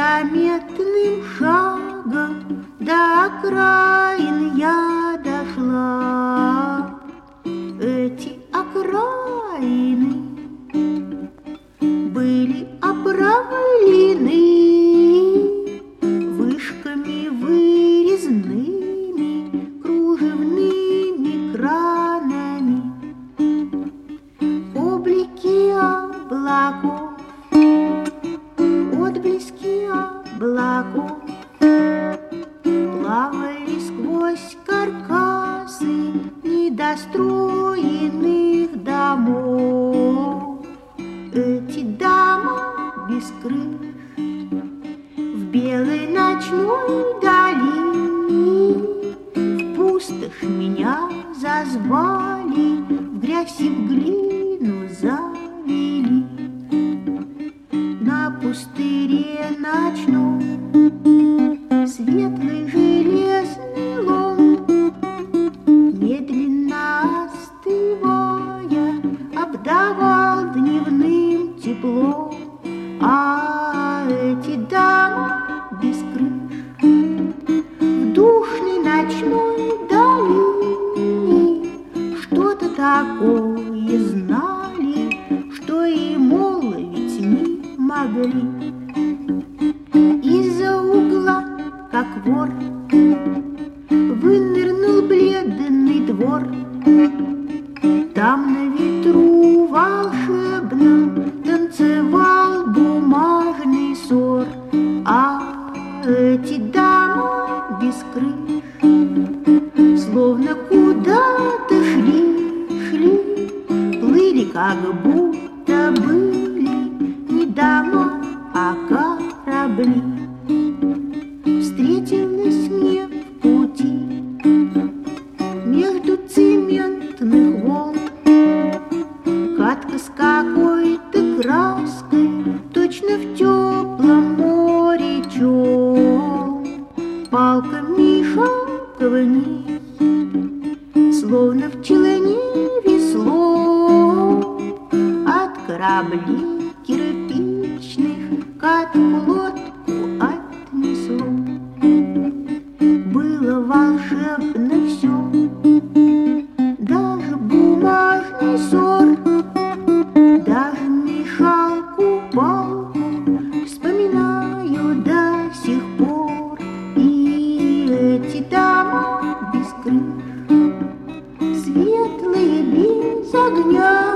Незаметным шагом до окраин я дошла. Эти окраины были обрамлены вышками вырезными, кружевными кранами. Облики облаков, отблески облаков плавали сквозь каркасы недостроенных домов. Эти дома без крыш в белой ночной дали в пустошь меня зазвали, в грязь и в глину завели. На пустыре ночном светлый железный лом, медленно остывая, обдавал дневным теплом. А эти дома без крыш в душной ночной дали что-то такое знали, что и молвить не могли. Из-за угла, как вор, вынырнул бледный двор. Там на ветру волшебном танцевал бумажный сор. А эти дома без крыш словно куда-то шли, плыли, как будто были не дома, а корабли. Встретилась мне в пути между цементных волн катка с какой-то краской, точно в теплом море челн. Палками шаг вниз, словно в челне весло, от кораблей кирпичных катку-лодку отнесло. Было волшебно все, даже бумажный сор, даже мешалку-палку вспоминаю до сих пор. И эти дома без крыш, светлые без огня,